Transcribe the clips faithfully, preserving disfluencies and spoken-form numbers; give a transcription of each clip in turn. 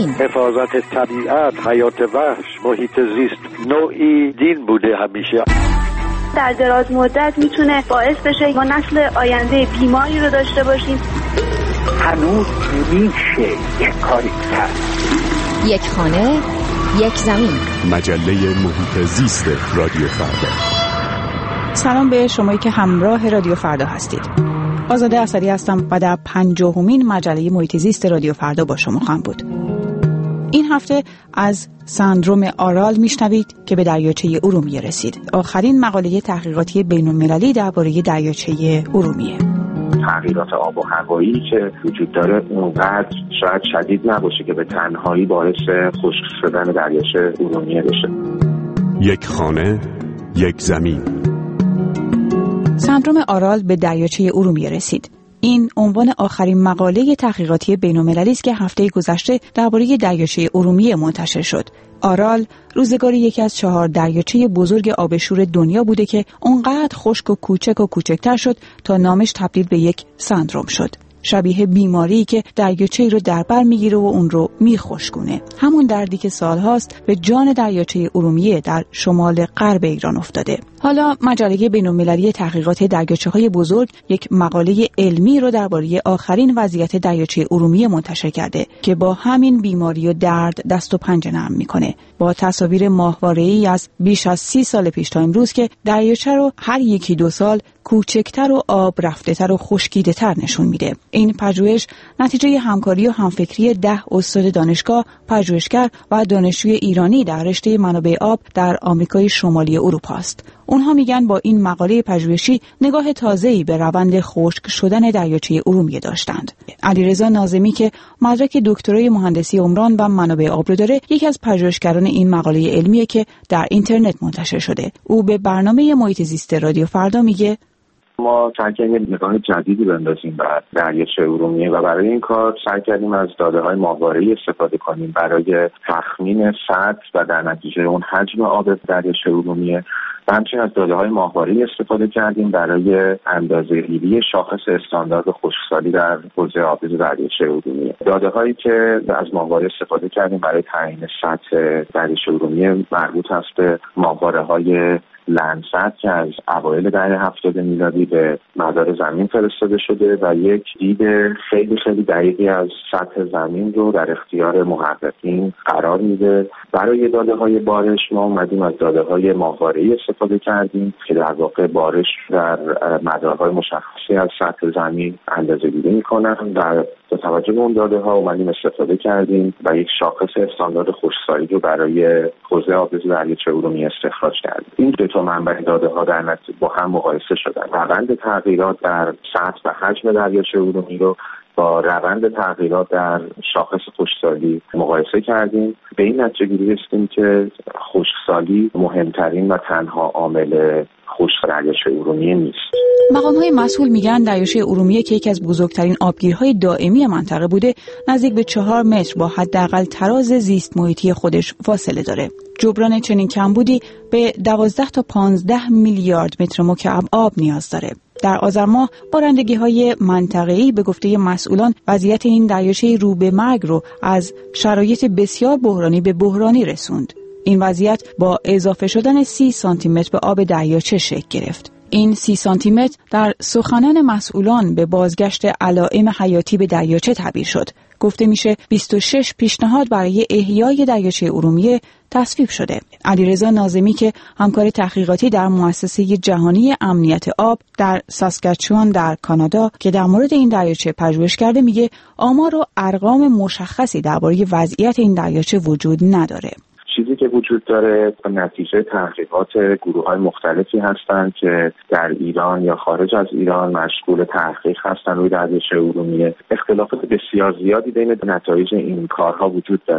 زمین. حفاظت طبیعت، حیات وحش، محیط زیست نوعی دین بوده همیشه. در دراز مدت میتونه باعث بشه ما نسل آینده بیماری رو داشته باشیم. هنوز میشه یک کاری کرد. یک خانه، یک زمین. مجله محیط زیست رادیو فردا. سلام به شمایی که همراه رادیو فردا هستید. آزاده اسدی هستم و در پنجاهمین مجله محیط زیست رادیو فردا با شما خواهم بود. این هفته از سندروم آرال میشنوید که به دریاچه ارومیه رسید. آخرین مقاله تحقیقاتی بین‌المللی درباره دریاچه ارومیه. تغییرات آب و هوایی که وجود داره اونقدر شاید شدید نباشه که به تنهایی باعث خشک شدن دریاچه ارومیه بشه. یک خانه، یک زمین. سندروم آرال به دریاچه ارومیه رسید. این عنوان آخرین مقاله تحقیقاتی بین‌المللی است که هفته گذشته درباره دریاچه ارومیه منتشر شد. آرال روزگاری یکی از چهار دریاچه بزرگ آبشور دنیا بوده که اونقدر خشک و کوچک و کوچکتر شد تا نامش تبدیل به یک سندروم شد. شبیه بیماری که دریاچه‌ای رو در بر میگیره و اون رو میخشکونه. همون دردی که سالهاست به جان دریاچه ارومیه در شمال غرب ایران افتاده. حالا مجله بین‌المللی تحقیقات دریاچه‌های بزرگ یک مقاله علمی رو درباره آخرین وضعیت دریاچه ارومیه منتشر کرده که با همین بیماری و درد دست و پنجه نرم میکنه. با تصاویر ماهواره‌ای از بیش از سی سال پیش تا امروز که دریاچه رو هر یکی دو سال کوچکتر و آب رفته‌تر و خشکیده‌تر نشون میده. این پژوهش نتیجه همکاری و همفکری ده استاد دانشگاه، پژوهشگر و دانشجوی ایرانی در رشته منابع آب در آمریکای شمالی اروپا است. اونها میگن با این مقاله پژوهشی نگاه تازه‌ای به روند خشک شدن دریاچه ارومیه داشتند. علیرضا ناظمی که مدرک دکترای مهندسی عمران و منابع آب رو داره، یکی از پژوهشگران این مقاله علمیه که در اینترنت منتشر شده. او به برنامه محیط زیست رادیو فردا میگه ما سعی کردیم نگاه جدیدی بندازیم بر دریاچه ارومیه و برای این کار سعی کردیم از داده‌های ماهواره‌ای استفاده کنیم برای تخمین سطح و در نتیجه اون حجم آب دریاچه ارومیه. و همچنین از داده‌های ماهواره‌ای استفاده کردیم برای اندازه‌گیری شاخص استاندارد خشکسالی در حوزه آبی دریاچه ارومیه. داده‌هایی که از ماهواره استفاده کردیم برای تعیین سطح دریاچه ارومیه مربوط است به ماهواره‌های لندست که از اوایل دهه هفتاد میلادی به مدار زمین فرستاده شده و یک دید خیلی خیلی دقیقی از سطح زمین رو در اختیار محققین قرار میده. برای داده‌های بارش ما اومدیم از داده‌های ماهواره‌ای استفاده کردیم که در واقع بارش در مدارهای مشخصی از سطح زمین اندازه‌گیری می‌کنن و با توجه به اون داده‌ها اومدیم استفاده کردیم و یک شاخص استاندارد خشکسالی رو برای حوزه آب دریاچه ارومیه استخراج کردیم. این دو تا منبع داده‌ها در نتیجه با هم مقایسه شدن. روند تغییرات در سطح و حجم دریاچه ارومیه رو با روند تغییرات در شاخص خشکسالی مقایسه کردیم. به این نتیجه رسیدیم که خشکسالی مهمترین و تنها عامل خشک دریاچه ارومیه نیست. مقام‌های مسئول میگن دریاچه ارومیه که یکی از بزرگترین آبگیرهای دائمی منطقه بوده، نزدیک به چهار متر با حداقل تراز زیست محیطی خودش فاصله داره. جبران چنین کمبودی به دوازده تا پانزده میلیارد متر مکعب آب نیاز داره. در آذر ماه بارندگی‌های منطقه‌ای به گفته مسئولان وضعیت این دریاچه رو به مرگ رو از شرایط بسیار بحرانی به بحرانی رسوند. این وضعیت با اضافه شدن سی سانتی متر به آب دریاچه شکل گرفت. این سی سانتی متر در سخنان مسئولان به بازگشت علائم حیاتی به دریاچه تعبیر شد. گفته میشه بیست و شش پیشنهاد برای احیای دریاچه ارومیه تصویب شده. علیرضا ناظمی که همکار تحقیقاتی در مؤسسه جهانی امنیت آب در ساسکاچوان در کانادا که در مورد این دریاچه پژوهش کرده، میگه آمار و ارقام مشخصی درباره وضعیت این دریاچه وجود نداره. چیزی که وجود داره نتیجه تحقیقات گروه‌های مختلفی هستند که در ایران یا خارج از ایران مشغول تحقیق هستن روی دریاچه ارومیه. اختلافات بسیار زیادی بین نتایج این کارها وجود داره. تا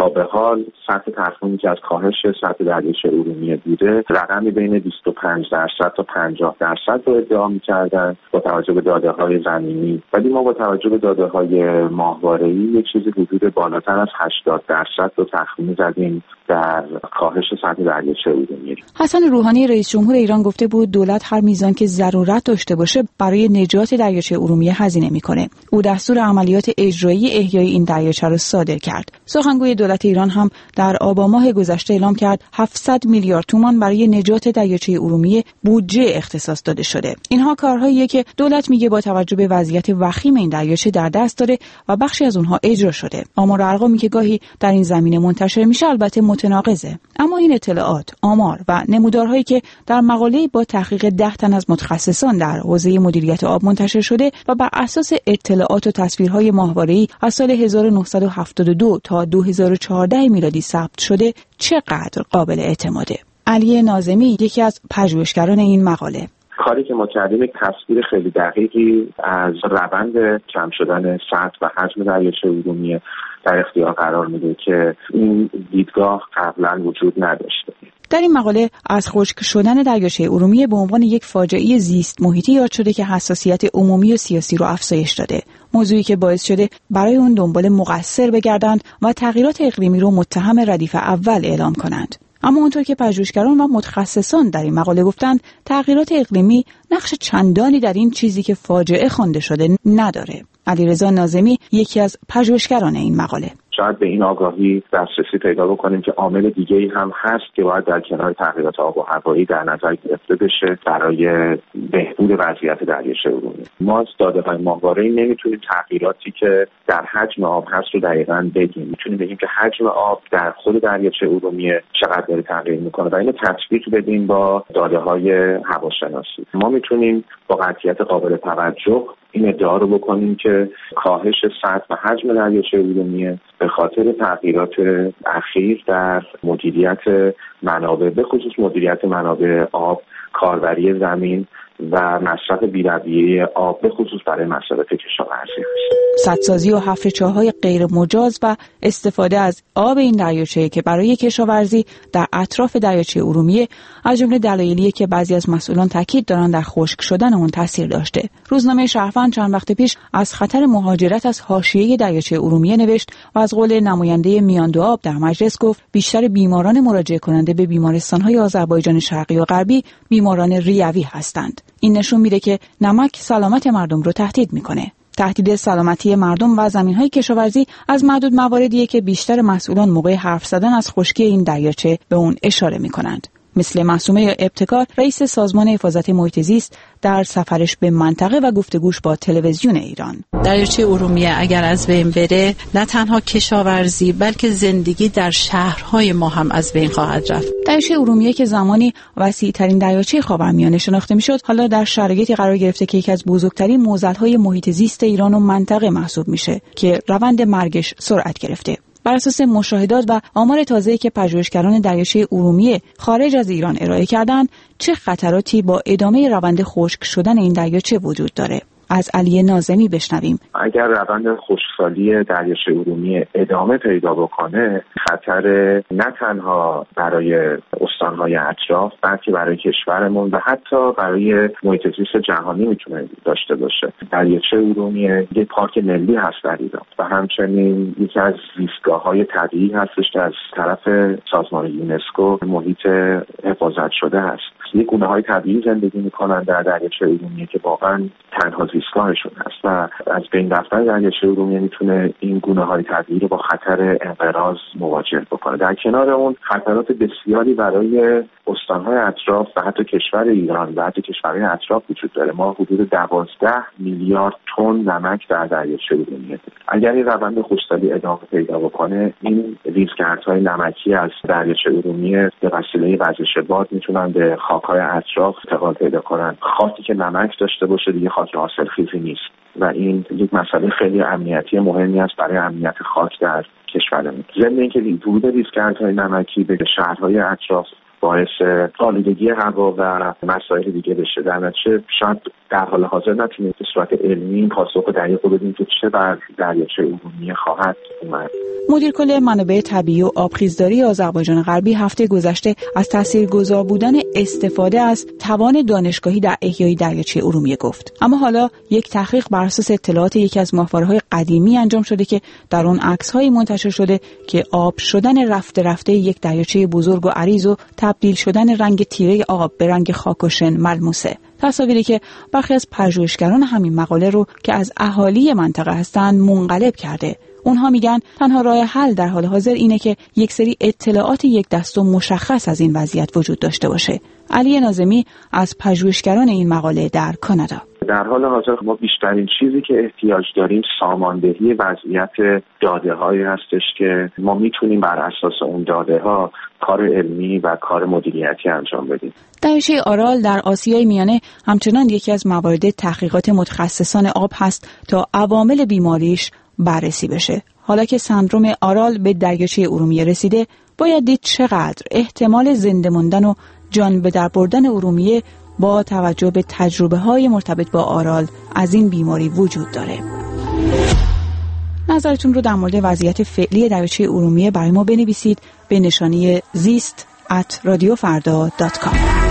تا به حال سطح تخمینی که از کاهش سطح دریاچه ارومیه بوده رقمی بین بیست و پنج درصد تا پنجاه درصد رو ادعا می‌کردن با توجه به داده‌های زمینی، ولی ما با توجه به داده‌های ماهواره‌ای یک چیزی حدود بالاتر از هشتاد درصد رو تخمین زدیم در کاهش سطح دریاچه ارومیه. حسن روحانی رئیس جمهور ایران گفته بود دولت هر میزان که ضرورت داشته باشه برای نجات دریاچه ارومیه هزینه میکنه. او دستور عملیات اجرایی احیای این دریاچه را صادر کرد. سخنگوی دولت ایران هم در آبان ماه گذشته اعلام کرد هفتصد میلیارد تومان برای نجات دریاچه ارومیه بودجه اختصاص داده شده. اینها کارهاییه که دولت میگه با توجه به وضعیت وخیم این دریاچه در دست داره و بخشی از اونها اجرا شده. آمار و ارقامی که گاهی در این زمینه منتشر میشه البته متناقضه، اما این اطلاعات، آمار و نمودارهایی که در مقاله با تحقیق ده تن از متخصصان در حوزه مدیریت آب منتشر شده و بر اساس اطلاعات و تصویرهای ماهواره‌ای از سال هزار و نهصد و هفتاد و دو تا دو هزار و چهارده میلادی ثبت شده چقدر قابل اعتماده؟ علی ناظمی یکی از پژوهشگران این مقاله: کاری که ما کردیم یک تصویر خیلی دقیقی از روند کم شدن سطح و حجم دریاچه ارومیه در اختیار قرار میده که این دیدگاه قبلا وجود نداشته. در این مقاله از خشک شدن دریاچه ارومیه به عنوان یک فاجعه زیست محیطی یاد شده که حساسیت عمومی و سیاسی رو افزایش داده، موضوعی که باعث شده برای اون دنبال مقصر بگردند و تغییرات اقلیمی رو متهم ردیف اول اعلام کنند. اما اونطور که پژوهشگران و متخصصان در این مقاله گفتند دریاچه اقلیمی نقش چندانی در این چیزی که فاجعه خوانده شده نداره. علیرضا ناظمی یکی از پژوهشگران این مقاله: شاید به این آگاهی دسترسی پیدا بکنیم که عامل دیگه‌ای هم هست که باید در کنار تغییرات آب و هوایی در نظر گرفته بشه برای بهبود وضعیت دریاچه ارومیه. ما از داده‌های ماهواره‌ای نمیتونیم تغییراتی که در حجم آب هست رو دقیقاً بگیم. میتونیم بگیم که حجم آب در خود دریاچه ارومیه چقدر داره تغییر میکنه و اینو تطبیق بدیم با داده‌های هواشناسی. ما میتونیم با قطعیت قابل توجه این ادعا رو بکنیم که کاهش سطح و حجم دریاچه ارومیه به خاطر تغییرات اخیر در مدیریت منابع، به خصوص مدیریت منابع آب، کاربری زمین و مصرف بی‌رویه آب به خصوص برای مصرف کشاورزی است. سدسازی و حفر چاه‌های غیر مجاز و استفاده از آب این دریاچه که برای کشاورزی در اطراف دریاچه ارومیه از جمله دلایلیه که بعضی از مسئولان تاکید دارن در خشک شدن اون تاثیر داشته. روزنامه شهروند چند وقت پیش از خطر مهاجرت از حاشیه دریاچه ارومیه نوشت و از قول نماینده میان دو آب در مجلس گفت بیشتر بیماران مراجعه کننده به بیمارستان‌های آذربایجان شرقی و غربی بیماران ریوی هستند. این نشون میده که نمک سلامت مردم رو تهدید میکنه. تهدید سلامتی مردم و زمین‌های کشاورزی از معدود مواردیه که بیشتر مسئولان موقع حرف زدن از خشکی این دریاچه به اون اشاره میکنند. مثل معصومه ابتکار رئیس سازمان حفاظت محیط زیست در سفرش به منطقه و گفتگوش با تلویزیون ایران: دریاچه ارومیه اگر از بین بره نه تنها کشاورزی بلکه زندگی در شهرهای ما هم از بین خواهد رفت. دریاچه ارومیه که زمانی وسیع‌ترین دریاچه خاورمیانه شناخته میشد حالا در شرایطی قرار گرفته که یکی از بزرگترین معضل‌های محیط زیست ایران و منطقه محسوب میشه که روند مرگش سرعت گرفته. بر اساس مشاهدات و آمار تازه‌ای که پژوهشگران دریاچه ارومیه خارج از ایران ارائه کردند، چه خطراتی با ادامه روند خشک شدن این دریاچه وجود داره؟ از علی ناظمی بشنویم. اگر روند خشکسالی دریاچه ارومیه ادامه پیدا بکنه، خطر نه تنها برای استان‌های اطراف بلکه برای کشورمون و حتی برای محیط زیست جهانی میتونه داشته باشه. دریاچه ارومیه یک پارک ملی هست در ایران و همچنین یکی از زیستگاه‌های طبیعی هستش که از طرف سازمان یونسکو محیط حفاظت شده است. یک گونه‌های طبیعی زندگی می‌کنند در دریاچه ارومیه که واقعاً تنها زیستگاهشون هست و از بین رفتن دریاچه ارومیه میتونه این گونه‌های طبیعی رو با خطر انقراض مواجه بکنه. در کنار اون خطرات بسیاری برای استان‌های اطراف و حتی کشور ایران و حتی کشورهای اطراف وجود داره. ما حدود دوازده میلیارد تن نمک در دریاچه ارومیه داریم. اگر این روند خشکسالی ادامه پیدا بکنه، این ریزگردهای نمکی از دریاچه ارومیه به وسیله وزش باد میتونن به خاک‌های اطراف انتقال پیدا کنن. خاکی که نمک داشته باشه دیگه خاک حاصلخیزی نیست و این یک مسئله خیلی امنیتی مهمی است برای امنیت خاک در کشورمون. ضمن اینکه ورود ریزگردهای نمکی به شهرهای اطراف باعث آلودگی هوا و مسائل دیگه بشه. در نتیجه شاید در حال حاضر نتونیم به صورت علمی پاسخ دقیق بدیم که چه بر دریاچه ارومیه خواهد اومد. مدیر کل منابع طبیعی و آبخیزداری آذربایجان غربی هفته گذشته از تاثیرگذار بودن استفاده از توان دانشگاهی در احیای دریاچه ارومیه گفت. اما حالا یک تحقیق بر اساس اطلاعات یکی از ماهواره‌های قدیمی انجام شده که در اون عکس‌هایی منتشر شده که آب شدن رفته رفته یک دریاچه بزرگ و عریض و تبدیل شدن رنگ تیره آب به رنگ خاک و شن ملموسه. تصاویری که برخی از پژوهشگران همین مقاله رو که از اهالی منطقه هستند منقلب کرده. اونها میگن تنها راه حل در حال حاضر اینه که یک سری اطلاعات یک دست و مشخص از این وضعیت وجود داشته باشه. علی ناظمی از پژوهشگران این مقاله در کانادا: در حال حاضر ما بیشترین چیزی که احتیاج داریم ساماندهی وضعیت داده هایی هستش که ما میتونیم بر اساس اون داده ها کار علمی و کار مدیریتی انجام بدیم. دریاچه آرال در آسیای میانه همچنان یکی از موارد تحقیقات متخصصان آب هست تا عوامل بیماریش بررسی بشه. حالا که سندروم آرال به دریاچه ارومیه رسیده، باید دید چقدر احتمال زنده ماندن و جان به در بردن ارومیه با توجه به تجربه های مرتبط با آرال از این بیماری وجود داره. نظرتون رو در مورد وضعیت فعلی دریاچه ارومیه برای ما بنویسید به نشانی زیست ات رادیو فردا دات کام.